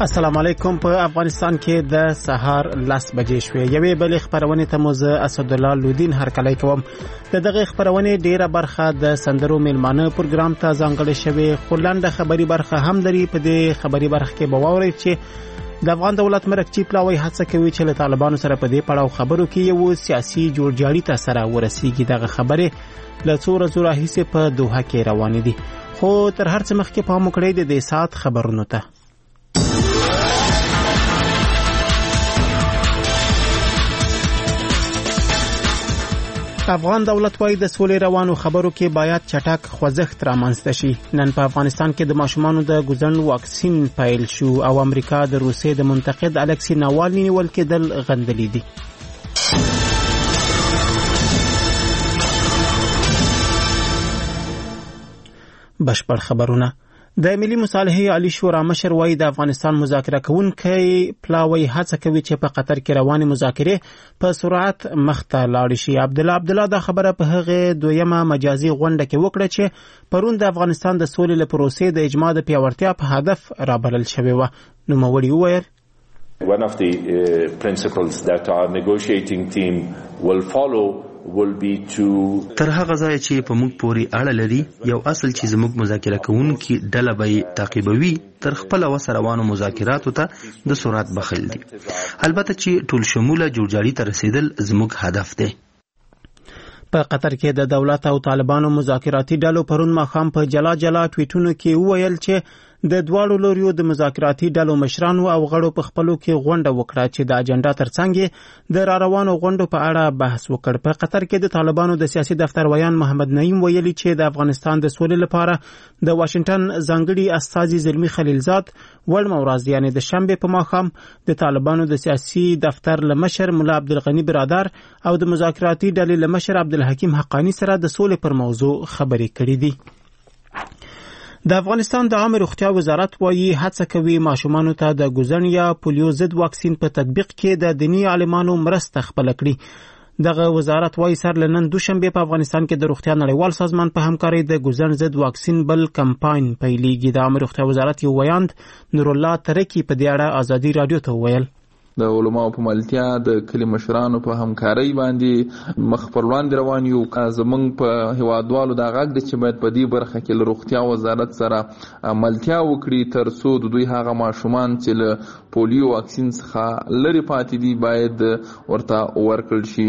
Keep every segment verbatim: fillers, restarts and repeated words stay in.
السلام علیکم. په افغانستان کې د سهار لس بجې شوې. یوې بلې خبرونې ته مو زه اسدالله لودین هرکلی کوم. د دغه خبرونې ډیره برخه د سندرو میلمانه پروګرام ته ځانګړې شوې، خو لنډه خبري برخه هم لري. په دې خبري برخه کې به واورئ چې د افغان دولت مرکزی پلاوی هڅه کوي چې له طالبانو سره په دې پړاو خبرو کې یو سیاسي جوړجاړي ته سره ورسیږي. دغه خبره له څو ورځو راهیسې په دوحه کې روانې دي. خو تر هر څه مخکې پام وکړئ د دې ساعت خبرونو ته. افغان دولت وايي د سولې روانو خبرو کې باید چټک خوځښت رامنځته شي. نن په افغانستان کې د ماشومانو د ګوزن واکسین پیل شو او امریکا د روسیې د منتقد الکسی ناوالني نیول کېدل غندلي دي. بشپړ خبرونه. د ملي مصالحې عالی شورا مشر وايي د افغانستان مذاکره کوونکي پلاوی هڅه کوي چې په قطر کې روانې مذاکرې په سرعت مخته لاړې شي. عبد الله عبد الله دا خبره په هغه دویمه مجازي غونډه کې وکړه چې پرون د افغانستان د سولې له پروسې د اجماع د پیاوړتیا په هدف رابلل شوی و. نو موري وویل One of the uh, principles that our negotiating team will follow will be to تر هغه ځای چې په موږ پورې اړه لري یو اصل چې زموږ مذاکره کوونکي ډله به تعقیبوي تر خپل وسه روانو مذاکراتو ته د سرعت بخل دي. البته چې ټول شموله جوړجاړي ته رسیدل زموږ هدف دی. په قطر کې د دولت او طالبانو مذاکراتي ډلو پرون ماښام په جلا جلا ټویټونو کې وویل چې د دواړو لوریو د مذاکراتي ډلو مشرانو او غړو په خپلو کې غونډه وکړه چې د اجنډا ترڅنګ د را روانو غونډو په اړه بحث وکړ. په قطر کې د طالبانو د سیاسي دفتر ویان محمد نعیم ویلي چې د افغانستان د سولې لپاره د واشنگټن ځانګړي استازي زلمی خلیلزاد وړمه ورځ یعنې د شنبې په ماښام د طالبانو د سیاسي دفتر له مشر ملا عبدالغني برادر او د مذاکراتي ډلې له مشر عبدالحکیم حقانی سره د سولې پر موضوع خبرې کړې دي. د افغانستان د عامه روغتیا وزارت وايي هڅه کوي ماشومانو ته د ګوزن یا پولیو ضد واکسین په تطبیق کې د دینی عالمانو مرسته خپل کړي. دغه وزارت وايي سر لنن دوشنبه په افغانستان کې د روغتیا نړیوال سازمان په همکارۍ د ګوزن ضد واکسین بل کمپاین پیلېږي. د عامه روغتیا وزارت یو ویاند نور الله ترکی په دې اړه ازادي رادیو ته وویل د علماء په ملتیا د کلی مشرانو په همکارۍ باندې مخ پر وړاندې روان یو. زمونږ په هیوادوالو دا غږ دی چې باید په دې برخه کې له روغتیا وزارت سره ملتیا وکړي تر څو د دوی هغه ماشومان چې له پولیو واکسین څخه لرې پاتې دي باید ورته ورکړل شي.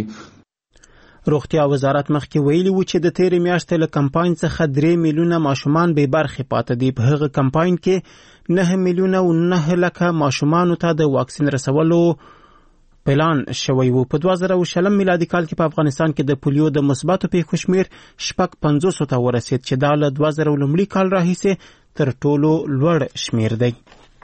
روغتیا وزارت مخکې ویلي و چې د تیرې میاشتې له کمپاین څخه درې میلیونه ماشومان بې برخې پاتې دي. په هغه کمپاین کې نه میلیونه او نه لکه ماشومانو ته د واکسین رسولو پلان شوی و. په دوه زره او شلم میلادي کال کې په افغانستان کې د پولیو د مثبتو پیښو شمېر شپږ پنځوسو ته ورسید چې دا له دوه زره لومړي کال راهیسې تر ټولو لوړ شمېر دی.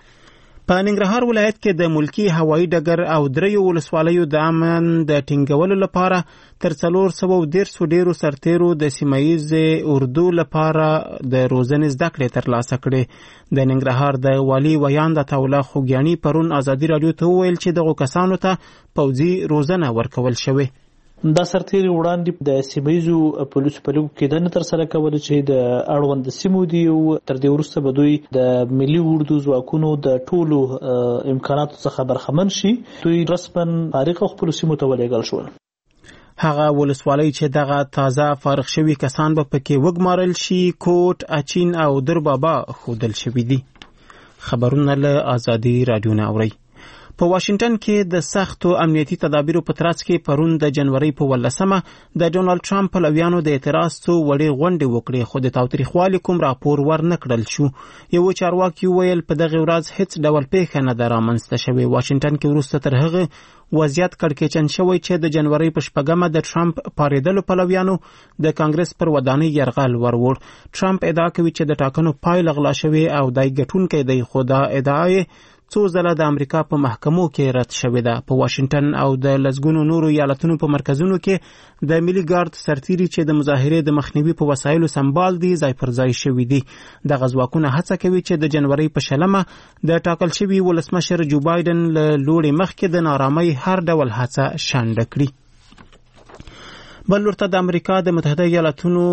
په ننګرهار ولایت کې د ملکی هوایي ډګر او دریو ولسوالیو د امن د ټینګولو لپاره تر څلور سوه دیرشو ډیرو سرتیرو د سیمایي اردو لپاره د روزنې زده کړې ترلاسه کړې. د ننګرهار د والي ویاند عطاالله خوږیاني پرون ازادي رادیو ته وویل چې دغو کسانو ته پوځي روزنه ورکول شوې. دا سرتیري وړاندې د سیمایي پولیسو په لږو کې دنه ترسره کوله چې د اړوند سیمو دي او تر دې وروسته به دوی د ملي اردو ځواکونو د ټولو امکاناتو څخه برخمن شي. دوی رسما فارغ خپلو سیمو ته ولېږل شول. هغه ولسوالۍ چې دغه تازه فارغ شوي کسان به پکې وګمارل شي کوټ، اچین او دربابا ښودل شوي دي. خبرونه له ازادي رادیو نه اورئ. په واشنگټن کې د سختو امنیتي تدابیرو په ترڅ کې پرون د جنوري په ولسمه د ډونالد ټرمپ پلویانو د اعتراض څو وړې غونډې وکړې خو د تاوتریخوالي کوم راپور ورنه کړل شو. یو چارواکي وویل په دغه ورځ هیڅ ډول پیښه نه ده رامنځته شوې. واشنگټن کې وروسته تر هغه وضعیت کړکېچن شوی چې د جنوري په شپږمه د ټرمپ پارېدلو پلویانو د کانګرس پر ودانۍ یرغل ورور. ټرمپ ادعا کوي چې د ټاکنو پایله غلا شوې او دای ګټونکی دی خو دا ادعا څو ځله د امریکا په محکمو کې رد شوې ده. په واشنگټن او د لسګونو نورو ایالتونو په مرکزونو کې د ملي ګارد سرتیري چې د مظاهرې د مخنیوي په وسایلو سمبال دي ځای پر ځای شوي دي. دغه ځواکونه هڅه کوي چې د جنوري په شلمه د ټاکل شوي ولسمشر جو بایدن له لوري مخکې د نارامۍ هر ډول هڅه شنډه کړي. بل ورته د امریکا د متحده ایالاتونو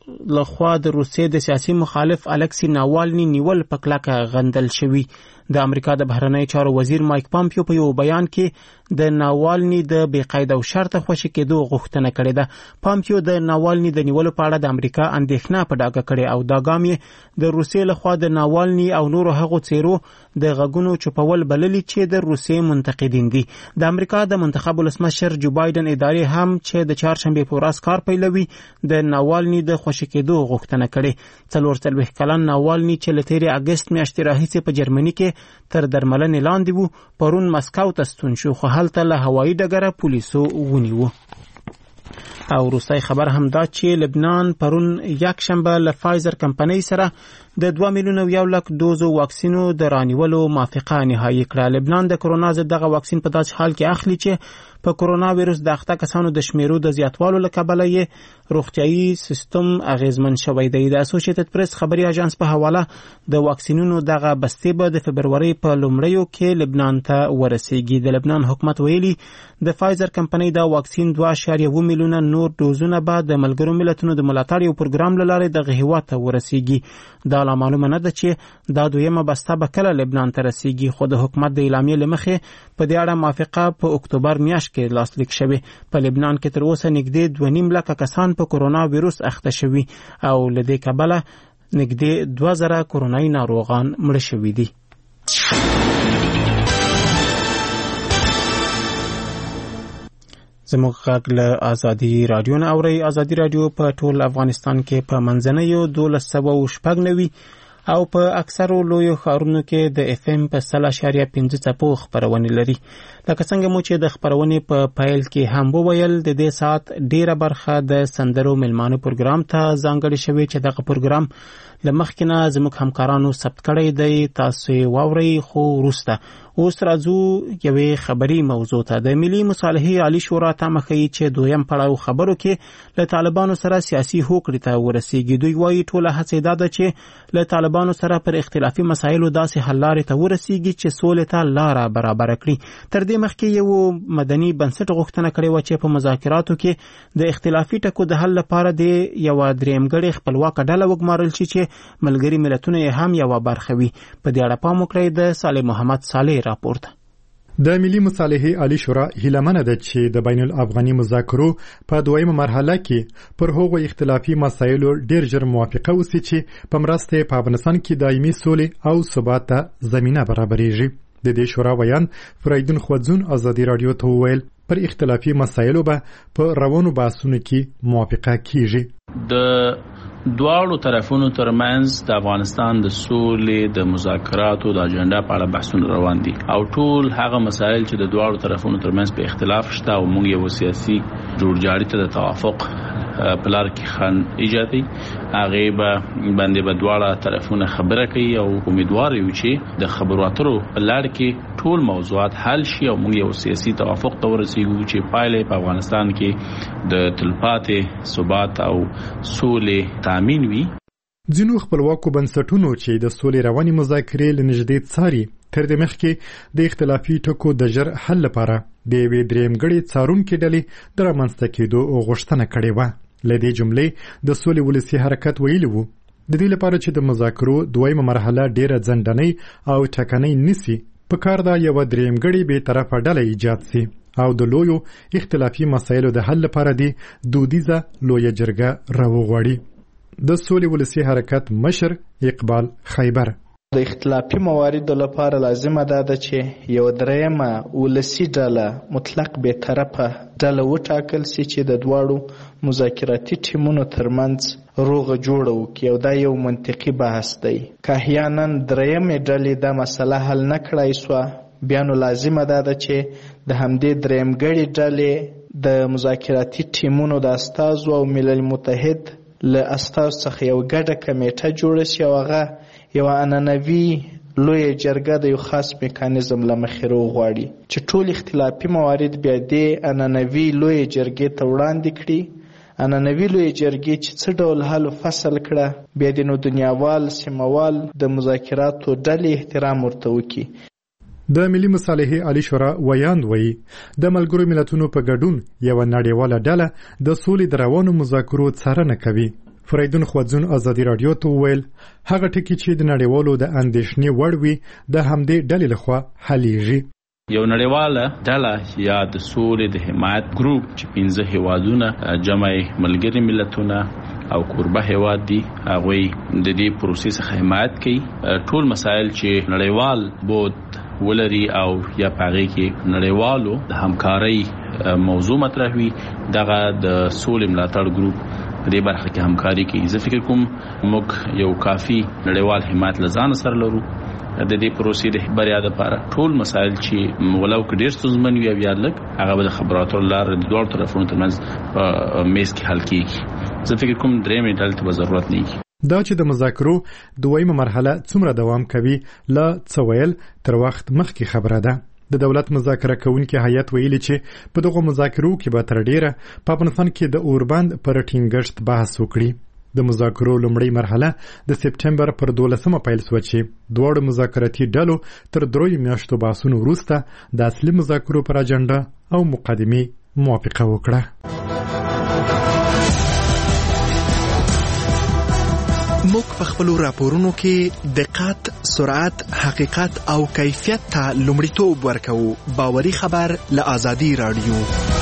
لخوا د روسیې د سیاسي مخالف الکسی ناوالني نیول په کلکه غندل شوی. د امریکا د بهرنی چارو وزیر مایک پامپیو په یو بیان کې د ناوالني د بې قید او شرط خوشي کېدو غوښتنه کړې ده. پامپیو د ناوالني د نیولو په اړه د امریکا اندېښنه په ډاګه کړې او دا ګام یې د روسیې لخوا د ناوالني او نورو هغو څیرو د غږونو چوپول بللي چې د روسیې منتقدین دي. د امریکا د منتخب ولسمشر جو بایدن ادارې هم چې د چهارشنبې په ورځ کار پیلوي د ناوالني د خوشي کېدو غوښتنه کړې. څلور څلوېښت کلن ناوالني چې له تېرې اګست میاشتې راهیسې په جرمني کې تر درملنې لاندې وو پرون مسکو ته ستون شو خو هلته له هوایي ډګره پولیسو ونیوه. او روسي خبر هم دا چې لبنان پرون یک شنبه له فایزر کمپنۍ سره د دوه میلیونه یو لک دوزو واکسینو د رانیولو موافقه نهایی کړه. لبنان د کرونا ضد دغه واکسین په داسې حال کې اخلي چې په کرونا ویروس د اخته کسانو د شمیرو د زیاتوالو له کبله یې روغتیايي سیستم اغیزمن شوی دی. د اسوسییټډ پریس خبري اژانس په حواله د واکسینونو دغه بستې به د فبرورۍ په لومړیو کې لبنان ته ورسیږي. د لبنان حکومت ویلي د فایزر کمپنۍ دا واکسین دوه اعشاریه اووه میلیونه نور دوزونه به د ملګرو ملتونو د ملاتړ یو پروګرام له لارې دغه هیواد ته ورسیږي. دا لا معلومه نه ده چې دا دویمه بسته به کله لبنان ته رسیږي خو د حکومت د اعلامیې له مخې په دې اړه موافقه په اکتوبر میاشت کې لاسلیک شوې. په لبنان کې تر اوسه نږدې دوه نیم لکه کسان په کرونا ویروس اخته شوي او له دې کبله نږدې دوه زره کرونایي ناروغان مړه شوي دي. زموږ غږ له ازادي راډیو نه اورئ. ازادي راډیو په ټول افغانستان کې په منځنیو دولس سوه شپږ نوي او په اکثرو لویو ښارونو کې د اف ام په سل اشاریه پنځه څپو خپرونې لري. لکه څنګه مو چې د خپرونې په پیل کې هم وویل د دې ساعت ډیره برخه د سندرو ملمانو پروګرام ته ځانګړې شوې چې دغه پروګرام له مخکې نه زموږ همکارانو ثبت کړی دی. تاسو یې واورئ خو وروسته. اوس راځو یوې خبري موضوع ته. د ملي مصالحې عالی شورا تمه ښیي چې دویم پړاو خبرو کې له طالبانو سره سیاسي هوکړې ته ورسیږي. دوی وایي ټوله هڅې دا ده چې له طالبانو سره پر اختلافي مسایلو داسې حل لارې ته ورسیږي چې سولې ته لاره برابره کړي. تر دې مخکې یو مدني بنسټ غوښتنه کړې وه چې په مذاکراتو کې د اختلافي ټکو د حل لپاره د یوه درېیمګړې خپلواکه ډله وګمارل شي چې ملګري ملتونه یې هم یوه برخه وي. په دې اړه پام وکړئ د صالح محمد صالح راپورته. د ملي مصالحې عالی شورا هیله منه ده چې د بین الافغاني مذاکرو په دویمه مرحله کې پر هغو اختلافي مسایلو ډیر ژر موافقه وشي چې په مرسته په افغانستان کې دایمي سولې او ثبات ته زمینه برابرېږي. د دې شورا ویان فریدون خوځون ازادي رادیو ته وویل پر اختلافي مسایلو به په روانو بحثونو کې موافقه کیږي. د دواړو طرفونو ترمنځ د افغانستان د سولې د مذاکراتو د اجنډا په اړه بحثونه روان دي او ټول هغه مسایل چې د دواړو طرفونو ترمنځ په اختلاف شته او موږ یو سیاسي جوړجاړي ته د توافق په لار کې خن ایجادي هغه به باندې به دواړه طرفونه خبره کوي او امیدوار یو چې د خبرو اترو په لار کې ټول موضوعات حل شي او موږ یو سیاسي توافق ته ورسیږو چې پایله په افغانستان کې د تلپاتې ثبات او سولې تامین وي. ځینو خپلواکو بنسټونو چې د سولې رواني مذاکرې لنږدې څاري تر دې مخکې د اختلافي ټکو د ژر حل لپاره د یوې درېیمګړې څارونکې ډلې د رامنځته کېدو غوښتنه کړې وه. له دې جملې د سولې ولسي حرکت ویلي وو د دې لپاره چې د مذاکرو دویمه مرحله ډیره ځنډنۍ او ټکنۍ نسی په کار دا یوه درېیمګړې بې طرفه ډله ایجاد سي او د لویو اختلافي مسایلو د حل لپاره دی دودیزه لویه جرګه راوغواړي. د سولې ولسي حرکت مشر اقبال خیبر د اختلافي مواردو لپاره لازمه ده چې یو درېیمه ولسي ډله مطلق بې طرفه ډله وټاکل سي چې د دواړو مذاکراتي ټیمونو ترمنځ روغه جوړه وکړي او دا یو منطقي بحث دی. که احیانا درېیمې ډلې دا مسله حل نه کړای سوه بیا نو لازمه ده چې د همدې درېیمګړې ډلې د مذاکراتي ټیمونو د استازو او ملل متحد له استازو څخه یو ګډه کمیټه جوړه شي او هغه یوه عنعنوي لویه جرګه د یو خاص میکانیزم له مخې راوغواړي چې ټول اختلافي موارد بیا دې عنعنوي لویه جرګې ته وړاندې کړي. عنعنوي لویه جرګې چې څه ډول حل فصل کړه بیا د نو دنیاوال سیمهوال د مذاکراتو ډلې احترام ورته وکړي. د ملي مصالحې عالی شورا ویاند وایي د ملګرو ملتونو په ګډون یوه نړیواله ډله د سولې د روانو مذاکرو څارنه کوي فریدون خوځون ازادي رادیو ته ویل هغه ټکی چې د نړیوالو د اندېښنې وړ وي د همدې ډلې لخوا حلیږي. یو نړیواله ډله یا د سولې د حمایت ګروپ چې پنځه هیوادونه جمع ملګري ملتونه او کوربه هیواد دي هغه د دې پروسې څخه حمایت کوي. ټول مسایل چې نړیوال بود ولري او یا پاره کې نړیوالو د همکارۍ موضوع مطرح وي دغه د سولې ملاتړ ګروپ په دې برخه کې همکاري کوي. زه فکر کوم موږ یو کافي نړیوال حمایت لزان سره لرو د دې پروسې د بریا لپاره. ټول مسایل چې ولو کې ډېر ستونزمن وي یا لږ هغه به د خبراتو لپاره د دوه طرفونو ترمنځ په میز کې حل کیږي. زه فکر کوم درېمې ډلې ته ضرورت نه وي. دا چې د مذاکرو دویمه مرحله څومره دوام کوي لا څه ویل تر وخت مخکې خبره ده. د دولت مذاکره کوونکي هیئت ویلي چې په دغه مذاکرو کې به تر ډیره په افغانستان کې د اوربند پر ټینګښت بحث وکړي. د مذاکرو لومړی مرحله د سپټمبر پر دولسمه پیل شوه چې دواړو مذاکراتي ډلو تر دریو میاشتو بحثونو وروسته د اصلي مذاکرو پر اجنډا او مقدمې موافقه وکړه. موږ په خپلو راپورونو کې دقت، سرعت، حقیقت او کیفیت ته لومړیتوب ورکوو. باوري خبر له آزادي رادیو.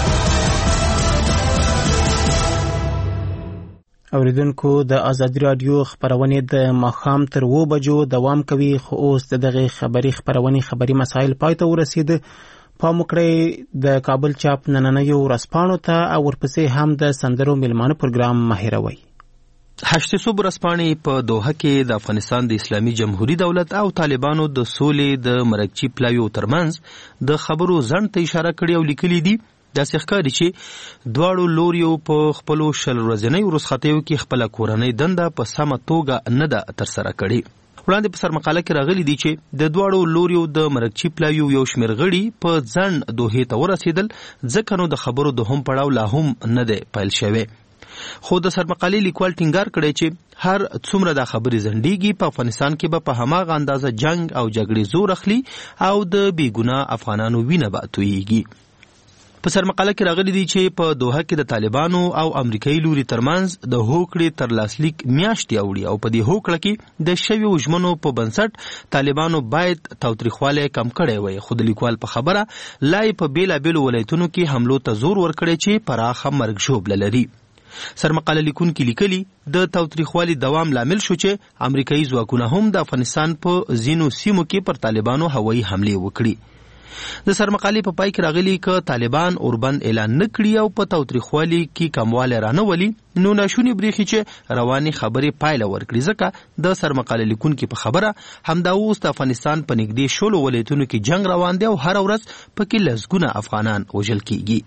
اوریدونکو د آزادي رادیو خبرونه د ماښام تر و بجو دوام کوي خو اوس دغه خبري خبرونه خبري مسایل پای ته ورسید. پام وکړئ د کابل چاپ نننیو ورځپاڼو ته او ورپسې هم د سندرو میلمانه پروګرام ماهروي. هشت صوب رسپانې په دوحه کې د افغانستان د اسلامي جمهوریت دولت او طالبانو د سولې د مرکچی پلاویو ترمنځ د خبرو ځنډ ته اشاره کړې او لیکلي دي داسې ښکاري چې دواړو لوریو په خپلو شل ورځنیو رخصتیو کې خپله کورنۍ دنده په سمه توګه نه ده ترسره کړې. وړاندې په سرمقاله کې راغلي دي چې د دواړو لوریو د مرکچی پلاویو یو شمېر غړي په ځنډ دوحې ته ورسېدل ځکه نو د خبرو دوهم پړاو لا هم نه دی پیل شوی. خو د سرمقالې لیکوال ټینګار کړی چې هر څومره دا خبرې ځنډېږي په افغانستان کې به په هماغه اندازه جنگ او جګړې زور اخلي او د بېګناه افغانانو وینه به تویېږي. په سرمقاله کې راغلي دي چې په دوحه کې د طالبانو او امریکایي لوري ترمنځ د هوکړې تر لاسلیک میاشتې اوړي او په دې هوکړه کې د شویو ژمنو په بنسټ طالبانو باید تاوتریخوالی کم کړی وای. خو د لیکوال په خبره لا یې په بېلابېلو ولایتونو کې حملو ته زور ورکړی چې پراخه مرګ ژوبله لري. سرمقاله لیکونکي لیکلي د تاوتریخوالي دوام لامل شو چې امریکایي ځواکونه هم د افغانستان په ځینو سیمو کې پر طالبانو هوایي حملې وکړي. د سرمقالې په پای کې راغلي که طالبان اوربند اعلان نه کړي او په تاوتریخوالي کې کموالی رانه ولي نو ناشونې بریښي چې روانې خبرې پایله ورکړي. ځکه د سرمقاله لیکونکي په خبره همدا اوس د افغانستان په نږدې شلو ولایتونو کې جنگ روان دی او هره ورځ پکې لسګونه افغانان وژل کیږي.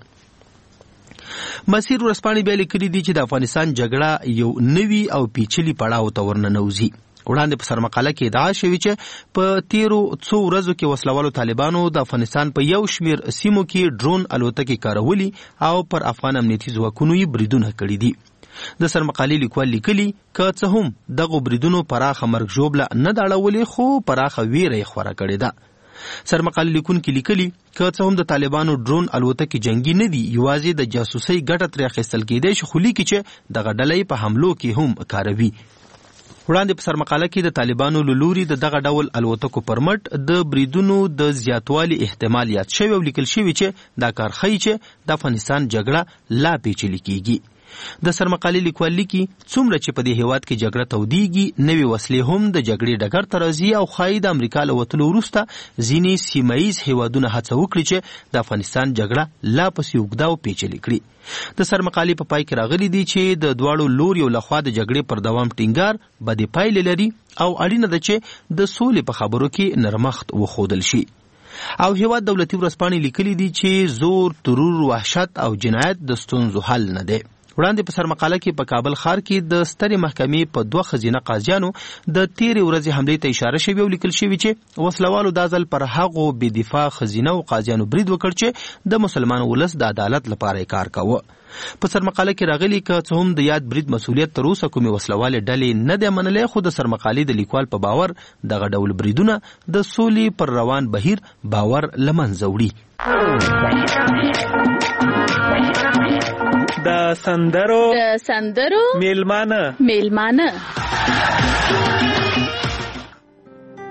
مسیر ورځپاڼې بیا لیکلي دي چې د افغانستان جګړه یو نوي او پیچلي پړاو ته ورننوځي. وړاندې په سرمقاله کې ادعا شوې چې په تیرو څو ورځو کې وسلوالو طالبانو د افغانستان په یو شمېر سیمو کې ډرون الوتکې کارولي او پر افغان امنیتي ځواکونو یې بریدونه کړي دي. د سرمقالې لیکوال لیکلي که څه هم دغو بریدونو پراخه مرګ ژوبله نه ده اړولې خو پراخه ویره یې خوره کړې ده. سرمقاله لیکونکي لیکلي که څه هم د طالبانو ډرون الوتکې جنگي نه دي یوازې د جاسوسۍ ګټه ترې اخیستل کېدی شي خو لیکي چې دغه ډله په حملو کې هم کاروي. وړاندې په سرمقاله کې د طالبانو له لوري د دغه ډول الوتکو پر مټ د بریدونو د زیاتوالي احتمال یاد شوی او لیکل شوی چې دا کار ښیي چې د افغانستان جګړه لا پیچلې کیږي. د سرمقالې لیکوال لیکي څومره چې په دې هیواد کې جګړه تودېږي نوې وسلې هم د جګړې ډګر ته راځي او ښایي د امریکا له وتلو وروسته ځینې سیمه ییز هیوادونه هڅه وکړي چې د افغانستان جګړه لا پسې اوږده او پیچلې کړي. د سرمقالې په پای کې راغلي دي چې د دواړو لوریو لخوا د جګړې پر دوام ټینګار بدې پایلې لري او اړینه ده چې د سولې په خبرو کې نرمښت وښودل شي. او هیواد دولتي ورځپاڼې لیکلي دي چې زور، ترور، وحشت او جنایت د ستونزو حل نه دی. وړاندې په سرمقاله کې په کابل ښار کې د سترې محکمې په دوه ښځینه قاضیانو د تیرې ورځې حملې ته اشاره شوې او لیکل شوي چې وسلوالو دا ځل پر هغو بې دفاع ښځینه قاضیانو برید وکړ چې د مسلمان ولس د عدالت لپاره یې کار کاوه. په سرمقاله کې راغلي که څه هم د یاد برید مسؤلیت تر اوسه کومې وسلوالې ډلې نه دی منلی خو د سرمقالې د لیکوال په باور دغه ډول بریدونه د سولې پر روان بهیر باور له منځه وړي. د سندرو د سندرو میلمانه میلمانه